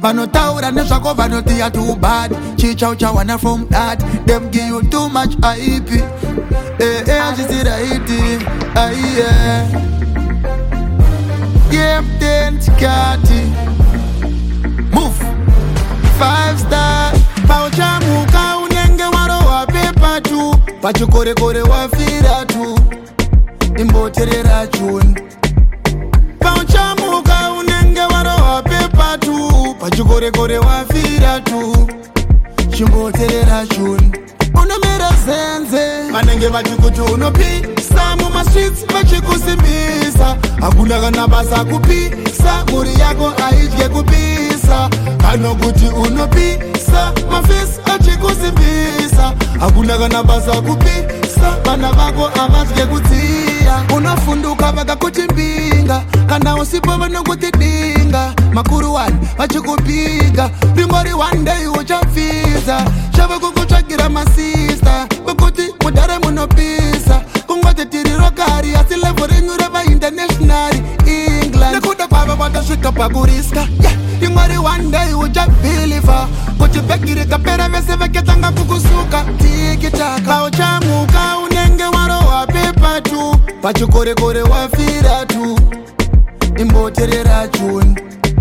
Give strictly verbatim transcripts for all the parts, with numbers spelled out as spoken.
Vanotaura nezvako vanoti you're too bad. Chicha uchawana from that. Them give you too much hype. Eh eh achiziraiti. Aye yeah. Game ten tikati. Move. Five star. Pauchamuka unenge waro wa pepa tu. Pachukore kore wafira tu. Imboterera chun. Pauchamuka unenge waro wa pepa tu. Pachukore kore wafira tu. Chimboterera chun. Unomera zenze vanenge vachikuti unopisa muma streets vachikusimbisa. Hakuna kana basa kupisa, muri yako haidye kupisa. Kano kuti unopisa, mafisi achikusimbisa. Hakuna kana basa kupisa, vana vako havadye kudziya. Unofunduka vakakuti mbinga, kana usipo vanokuti dinga. Makuru wani vachikupiga, ringori one day uchapfiza. Shava kukutsvagira masista, vekuti mudare munopisa. Kungoti tiri rokari, asi level renyu reva international England. Nekuda kwava vatasvika pakuriska, yeah. Ringori one day uchabhiliva, kuti bhegi rikapera vese vaketanga kukusuka tikitaka. Pauchamuka unenge warohwa pepa tu, pachikorekore wafira tu, imboterera chuni.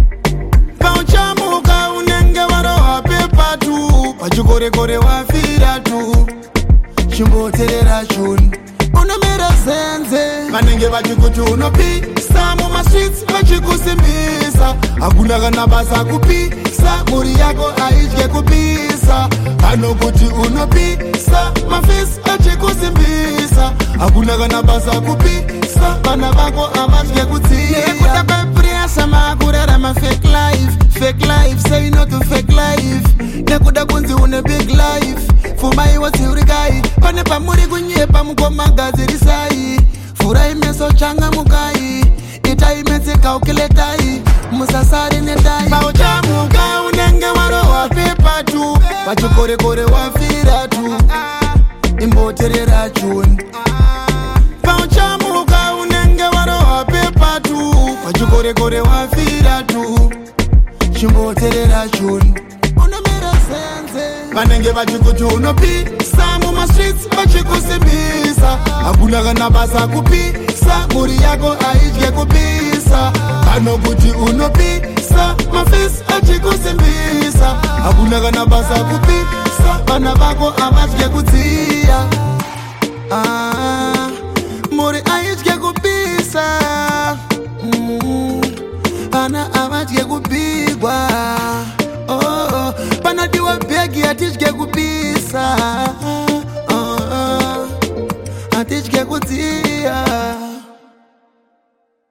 Pauchamuka unenge warohwa pepa tu, pachikorekore wafira tu, chimboterera chuni. Unomera zenze vanenge vachikuti unopisa muma streets vachikusimbisa. Hakuna kana basa kupisa, muri yako haidye kupisa. Kano kuti unopisa, mafisi achikusimbisa. Hakuna kana basa kupisa, vana vako havadye kudziya. Nekuda kwepresa makurera ma fake life. Fake life, say no to fake life. Nekuda kunzi une big life, fumai watsiurikai. Pane pamuri kunyepa mukomagazi risai. Furai meso changa mukai, itai metsika ukiletai. Musasari netai. Pauchamuka unenge warohwa pepa tu, pachikorekore wafira tu, imboterera chuni. Pauchamuka unenge warohwa pepa tu, pachikorekore wafira tu, chimboterera chuni. Unomera zenze vanenge vachikuti unopisa muma streets vachikusimbisa. Hakuna kana basa kupisa, muri yako haidye kupisa. Kano kuti unopisa, mafisi achikusimbisa. Hakuna kana basa kupisa, vana vako havadye kudziya. Ah, muri haidye kupisa, mm, vana havadye kupigwa. Oh, oh, panadiwa begi hatidye kupisa. Oh, oh, hatidye kudziya.